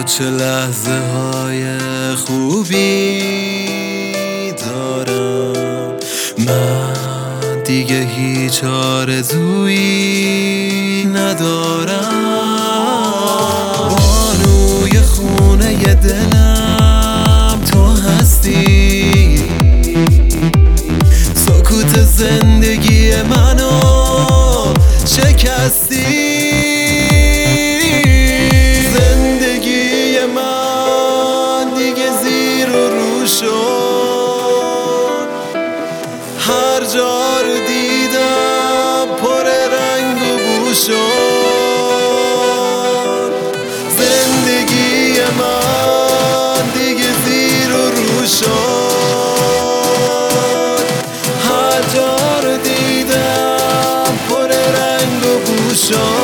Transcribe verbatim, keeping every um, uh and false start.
چه لحظه های خوبی دارم. من دیگه هیچ آرزویی ندارم. بانوی خونه ی دلم تو هستی، سکوت زندگی منو شکستی. هر جا رو دیدم پر رنگ و بو شد. زندگی من دیگه زیر و رو شد. هر جا رو دیدم پر رنگ و بو شد.